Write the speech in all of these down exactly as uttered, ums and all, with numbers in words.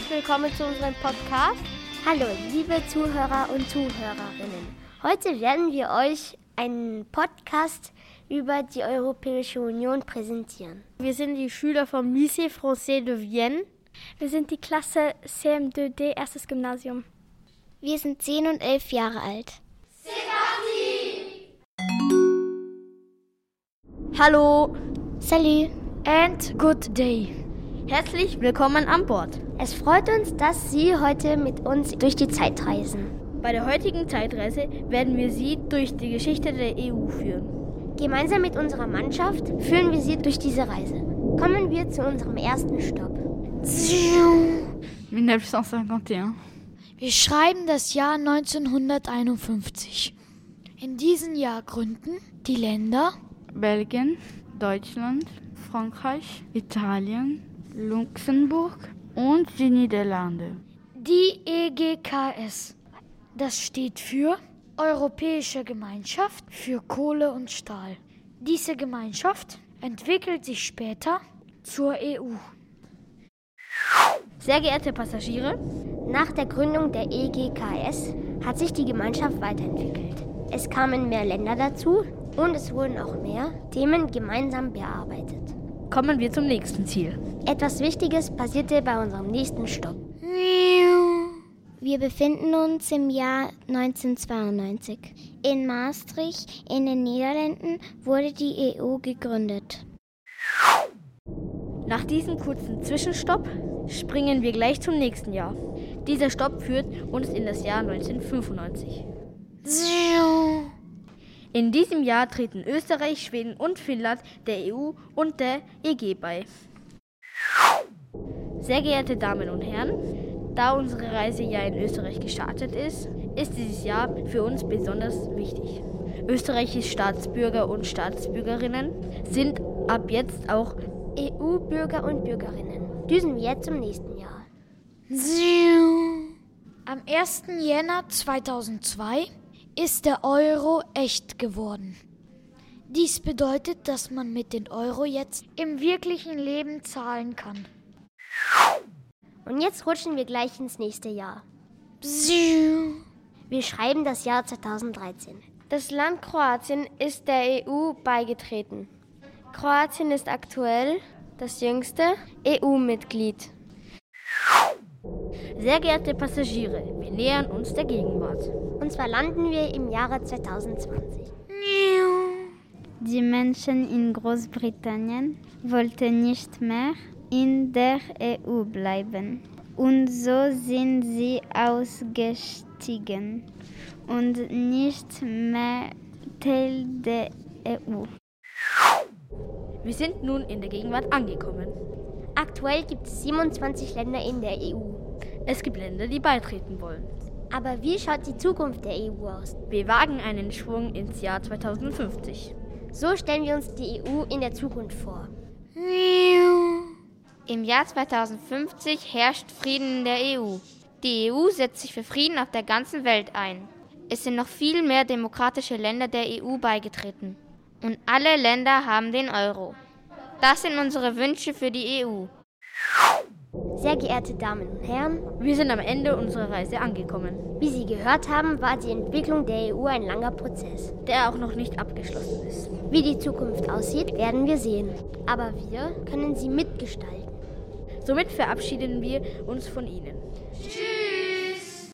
herzlich willkommen zu unserem Podcast. Hallo, liebe Zuhörer und Zuhörerinnen. Heute werden wir euch einen Podcast über die Europäische Union präsentieren. Wir sind die Schüler vom Lycée Français de Vienne. Wir sind die Klasse C M zwei D, erstes Gymnasium. Wir sind zehn und elf Jahre alt. Hallo. Salut. And good day. Herzlich willkommen an Bord. Es freut uns, dass Sie heute mit uns durch die Zeit reisen. Bei der heutigen Zeitreise werden wir Sie durch die Geschichte der E U führen. Gemeinsam mit unserer Mannschaft führen wir Sie durch diese Reise. Kommen wir zu unserem ersten Stopp. neunzehnhunderteinundfünfzig. Wir schreiben das Jahr neunzehnhunderteinundfünfzig. In diesem Jahr gründen die Länder Belgien, Deutschland, Frankreich, Italien, Luxemburg und die Niederlande. Die E G K S. Das steht für Europäische Gemeinschaft für Kohle und Stahl. Diese Gemeinschaft entwickelt sich später zur E U. Sehr geehrte Passagiere, nach der Gründung der E G K S hat sich die Gemeinschaft weiterentwickelt. Es kamen mehr Länder dazu und es wurden auch mehr Themen gemeinsam bearbeitet. kommen wir zum nächsten Ziel. Etwas Wichtiges passierte bei unserem nächsten Stopp. Wir befinden uns im Jahr neunzehnhundertzweiundneunzig. In Maastricht in den Niederlanden wurde die E U gegründet. Nach diesem kurzen Zwischenstopp springen wir gleich zum nächsten Jahr. Dieser Stopp führt uns in das Jahr neunzehnhundertfünfundneunzig. In diesem Jahr treten Österreich, Schweden und Finnland der E U und der E G bei. Sehr geehrte Damen und Herren, da unsere Reise ja in Österreich gestartet ist, ist dieses Jahr für uns besonders wichtig. Österreichs Staatsbürger und Staatsbürgerinnen sind ab jetzt auch E U-Bürger und Bürgerinnen. Düsen wir jetzt zum nächsten Jahr. Am ersten Jänner zweitausendzwei ist der Euro echt geworden. Dies bedeutet, dass man mit dem Euro jetzt im wirklichen Leben zahlen kann. Und jetzt rutschen wir gleich ins nächste Jahr. Wir schreiben das Jahr zweitausenddreizehn. Das Land Kroatien ist der E U beigetreten. Kroatien ist aktuell das jüngste E U-Mitglied. Sehr geehrte Passagiere, wir nähern uns der Gegenwart. Und zwar landen wir im Jahre zweitausendzwanzig. Die Menschen in Großbritannien wollten nicht mehr in der E U bleiben. Und so sind sie ausgestiegen und nicht mehr Teil der E U. Wir sind nun in der Gegenwart angekommen. Aktuell gibt es siebenundzwanzig Länder in der E U. Es gibt Länder, die beitreten wollen. Aber wie schaut die Zukunft der E U aus? Wir wagen einen Schwung ins Jahr zweitausendfünfzig. So stellen wir uns die E U in der Zukunft vor. Im Jahr zweitausendfünfzig herrscht Frieden in der E U. Die E U setzt sich für Frieden auf der ganzen Welt ein. Es sind noch viel mehr demokratische Länder der E U beigetreten. Und alle Länder haben den Euro. Das sind unsere Wünsche für die E U. Sehr geehrte Damen und Herren, wir sind am Ende unserer Reise angekommen. Wie Sie gehört haben, war die Entwicklung der E U ein langer Prozess, der auch noch nicht abgeschlossen ist. Wie die Zukunft aussieht, werden wir sehen. Aber wir können sie mitgestalten. Somit verabschieden wir uns von Ihnen. Tschüss!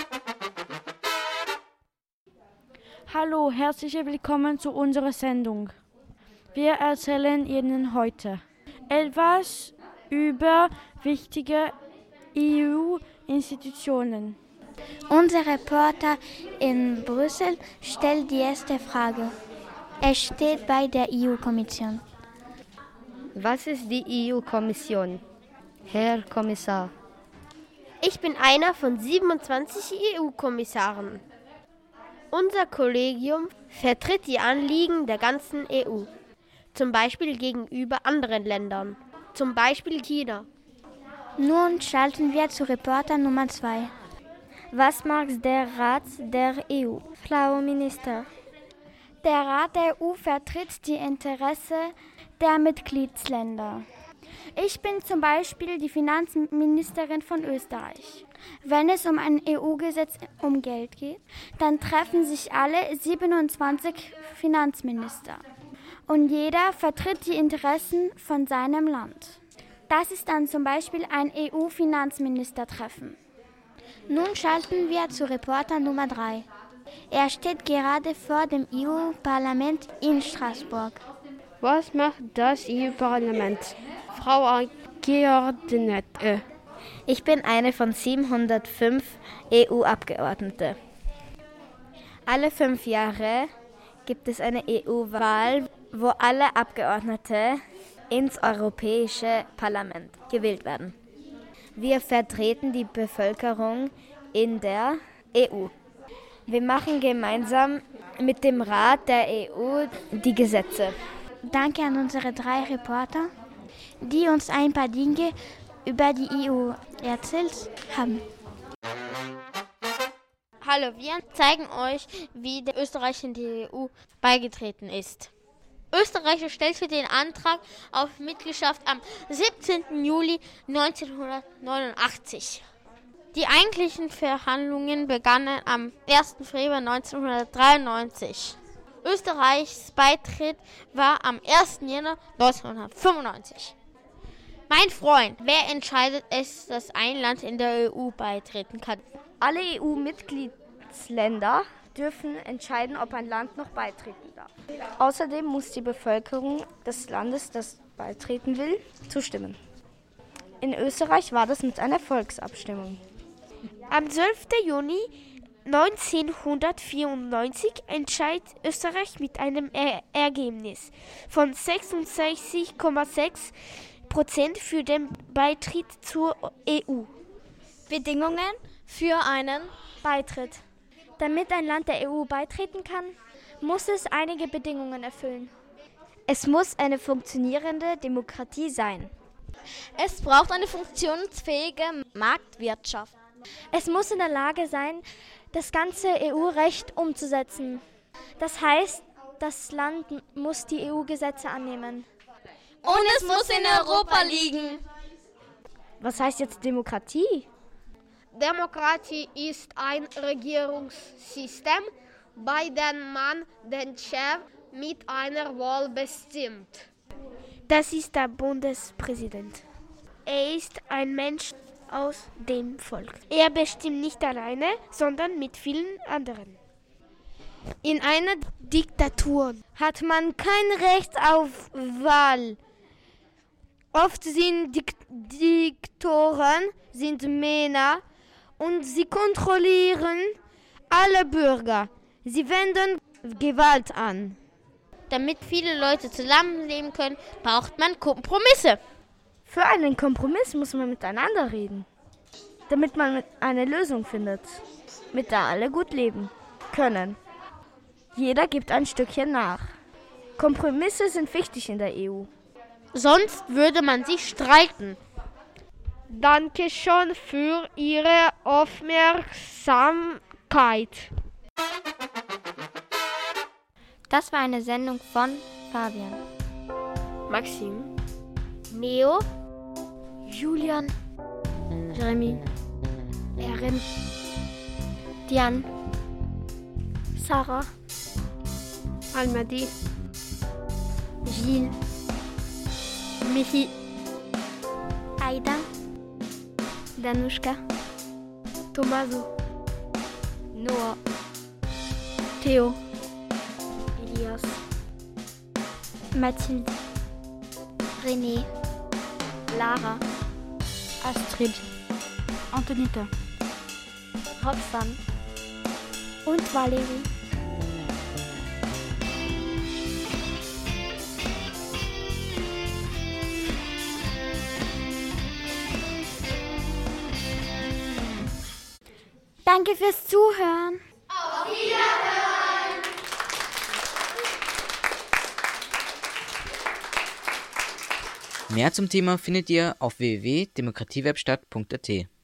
Hallo, herzlich willkommen zu unserer Sendung. Wir erzählen Ihnen heute etwas über wichtige E U-Institutionen. Unser Reporter in Brüssel stellt die erste Frage. Er steht bei der E U-Kommission. Was ist die E U-Kommission, Herr Kommissar? Ich bin einer von siebenundzwanzig E U-Kommissaren. Unser Kollegium vertritt die Anliegen der ganzen E U, zum Beispiel gegenüber anderen Ländern, zum Beispiel China. Nun schalten wir zu Reporter Nummer zwei. Was macht der Rat der E U? Frau Minister. Der Rat der E U vertritt die Interessen der Mitgliedsländer. Ich bin zum Beispiel die Finanzministerin von Österreich. Wenn es um ein E U-Gesetz um Geld geht, dann treffen sich alle siebenundzwanzig Finanzminister. Und jeder vertritt die Interessen von seinem Land. Das ist dann zum Beispiel ein E U-Finanzministertreffen. Nun schalten wir zu Reporter Nummer drei. Er steht gerade vor dem E U-Parlament in Straßburg. Was macht das E U-Parlament? Frau Abgeordnete. Ich bin eine von siebenhundertfünf E U-Abgeordnete. Alle fünf Jahre gibt es eine E U-Wahl, wo alle Abgeordnete ins Europäische Parlament gewählt werden. Wir vertreten die Bevölkerung in der E U. Wir machen gemeinsam mit dem Rat der E U die Gesetze. Danke an unsere drei Reporter, die uns ein paar Dinge über die E U erzählt haben. Hallo, wir zeigen euch, wie der Österreich in die E U beigetreten ist. Österreich stellte den Antrag auf Mitgliedschaft am siebzehnten Juli neunzehnhundertneunundachtzig. Die eigentlichen Verhandlungen begannen am ersten Februar neunzehnhundertdreiundneunzig. Österreichs Beitritt war am ersten Januar neunzehnhundertfünfundneunzig. Mein Freund, wer entscheidet es, dass ein Land in der E U beitreten kann? Alle E U-Mitgliedsländer dürfen entscheiden, ob ein Land noch beitreten darf. Außerdem muss die Bevölkerung des Landes, das beitreten will, zustimmen. In Österreich war das mit einer Volksabstimmung. Am zwölften Juni neunzehnhundertvierundneunzig entscheidet Österreich mit einem er- Ergebnis von sechsundsechzig Komma sechs Prozent für den Beitritt zur E U. Bedingungen für einen Beitritt. Damit ein Land der E U beitreten kann, muss es einige Bedingungen erfüllen. Es muss eine funktionierende Demokratie sein. Es braucht eine funktionsfähige Marktwirtschaft. Es muss in der Lage sein, das ganze E U-Recht umzusetzen. Das heißt, das Land muss die E U-Gesetze annehmen. Und es muss in Europa liegen. Was heißt jetzt Demokratie? Demokratie ist ein Regierungssystem, bei dem man den Chef mit einer Wahl bestimmt. Das ist der Bundespräsident. Er ist ein Mensch aus dem Volk. Er bestimmt nicht alleine, sondern mit vielen anderen. In einer Diktatur hat man kein Recht auf Wahl. Oft sind Dik- Diktatoren sind Männer und sie kontrollieren alle Bürger. Sie wenden Gewalt an. Damit viele Leute zusammenleben können, braucht man Kompromisse. Für einen Kompromiss muss man miteinander reden, damit man eine Lösung findet, mit der alle gut leben können. Jeder gibt ein Stückchen nach. Kompromisse sind wichtig in der E U. Sonst würde man sich streiten. Danke schon für Ihre Aufmerksamkeit. Das war eine Sendung von Fabian, Maxim, Neo, Julian, Jeremy, Erin, Diane, Sarah, Almadi, Gilles, Michi, Aida, Danuschka, Tommaso, Noah, Theo, Elias, Mathilde, René, Lara, Astrid, Antonita, Roxanne und Valerie. Danke fürs Zuhören. Auf Wiederhören! Mehr zum Thema findet ihr auf w w w punkt demokratiewebstadt punkt a t.